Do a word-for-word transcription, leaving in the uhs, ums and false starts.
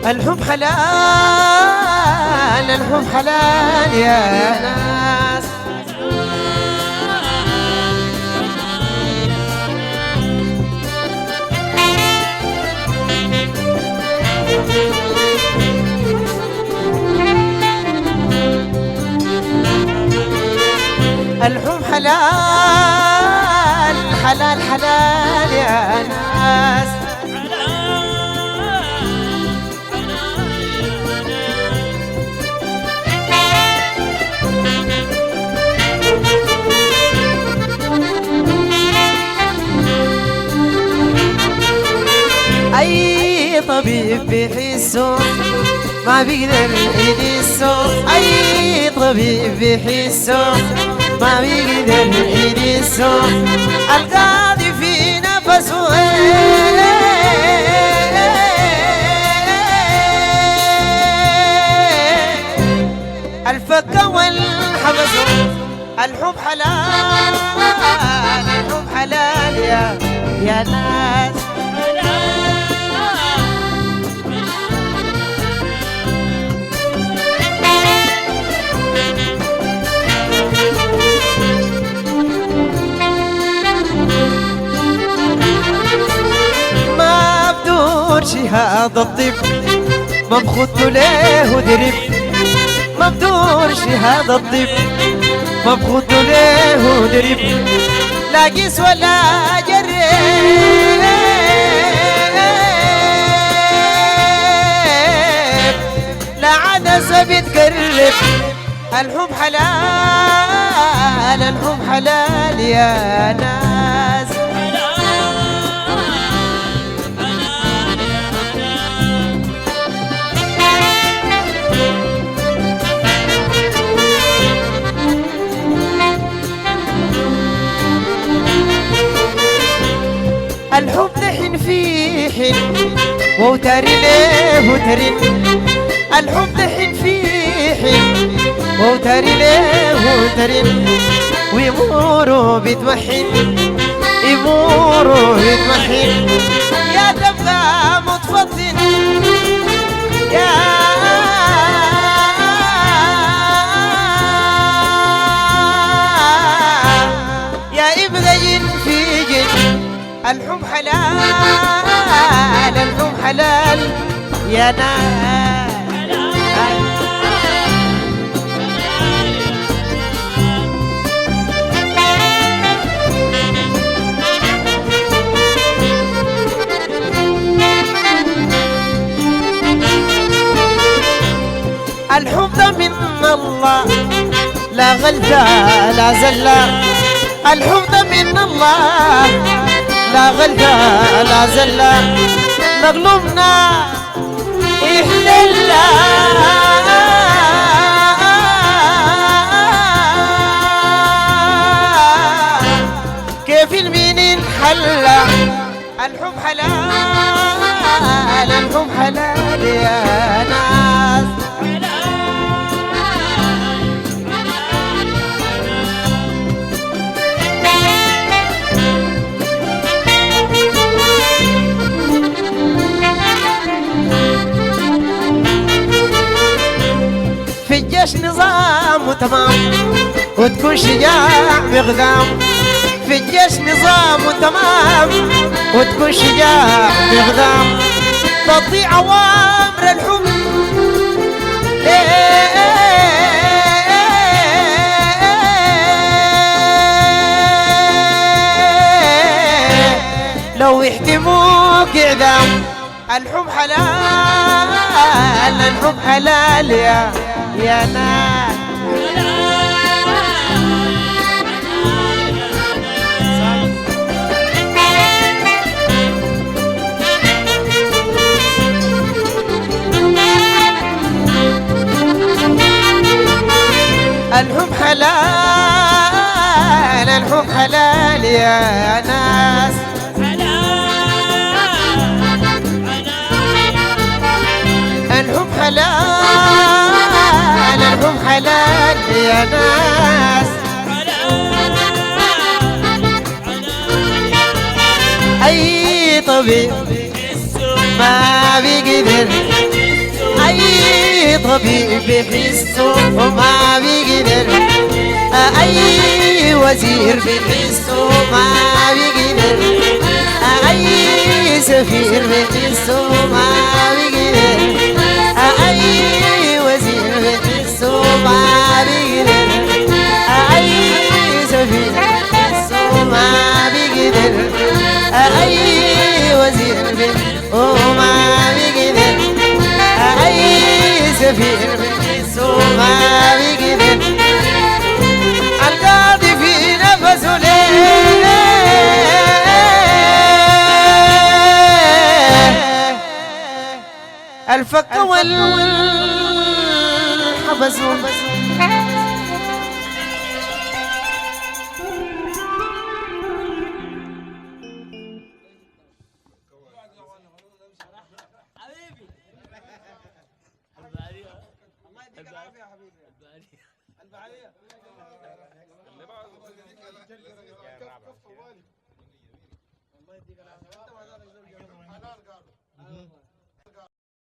الحب حلال الحب حلال يا ناس. الحب حلال حلال حلال يا ناس. أي طبيب بيحسه ما بيقدر يدسه، أي طبيب بيحسه ما بيقدر يدسه. القاضي في نفسه الفك والحبس. الحب حلال الحب حلال يا يا ناس. ما بدورش هذا الطب ما بخدته ليه درب، ما بدورش هذا الطب ما بخدته ليه درب. لا قيس ولا جرب لا عدسة بتقرب. الحب حلال الحب حلال يا ناس. الحب دحين فيه حين وتري ليه وترن. الحب دحين فيه حين وتري ليه وترن. ويموروا بيتمحن يموروا بيتمحن. يا تبقى متفطن يا يا ابغى ينفجن. الحب حلال الحب حلال يا ناس. الحب ده من الله لا غلطة لا زلة. الحب ده من الله لا غلطة لا زلة. مغلوبنا إحلالله كيف المين انحلى. الحب حلال الحب حلال يا ناس. في الجيش نظام وتمام وتكون شجاع بغدام. في الجيش نظام وتمام وتكون شجاع بغدام. تطيع أوامر الحب لو يحتموك إعدام. الحب حلال الحب حلال يا يا ناس. الحب حلال الحب حلال يا ناس. الحب حلال الحب حلال يا ناس. أي طبيب ما بيقدر طبيب بحسه ما بيقدر، أي وزير بحسه ما بيقدر، أي سفير بحسه ما بيقدر، أي وزير بحسه ما بيقدر، أي سفير بحسه ما بيقدر، أي وزير بحسه ما بيقدر، أي سفير بحسه ما بيقدر. القاضي في نفسه ليه الفك والحبس الله يديك العافيه.